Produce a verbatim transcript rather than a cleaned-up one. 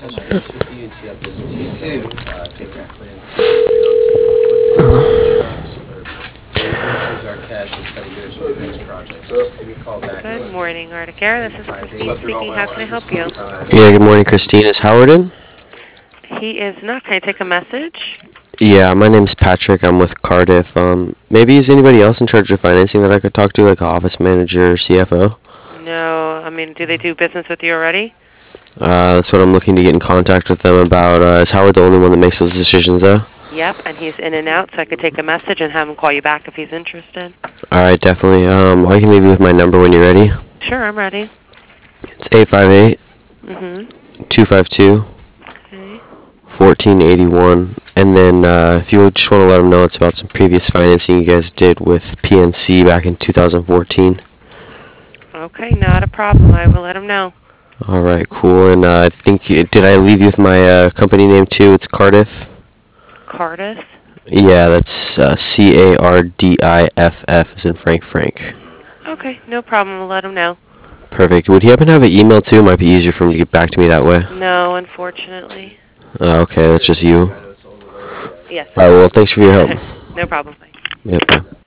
touch base with you, tee up this T two, uh, take our plans to equipment, trucks, or Commissioners Arquette, and set you guys for the next project. So just give me a call back. Good morning, Arctic Air. This is Five Christine eight. speaking. How can I help you? Yeah, good morning, Christine. Is Howard in? He is not. Can I take a message? Yeah, my name's Patrick. I'm with Cardiff. Um, maybe is anybody else in charge of financing that I could talk to, like an office manager or C F O? No. I mean, do they do business with you already? Uh, that's what I'm looking to get in contact with them about. Uh, is Howard the only one that makes those decisions, though? Yep, and he's in and out, so I could take a message and have him call you back if he's interested. All right, definitely. Um, I can leave you with my number when you're ready. Sure, I'm ready. It's eight five eight, Mm-hmm. two five two, Okay. fourteen eighty-one. And then uh, if you just want to let them know, it's about some previous financing you guys did with P N C back in two thousand fourteen. Okay, not a problem. I will let him know. All right, cool. And uh, I think, you- did I leave you with my uh, company name too? It's Cardiff. Cardis? Yeah, that's uh, C A R D I F F as in Frank Frank. Okay, no problem. We'll let him know. Perfect. Would he happen to have an email too? It might be easier for him to get back to me that way. No, unfortunately. Uh, okay, that's just you. Yes. All right, well, thanks for your help. No problem. Yep, bye.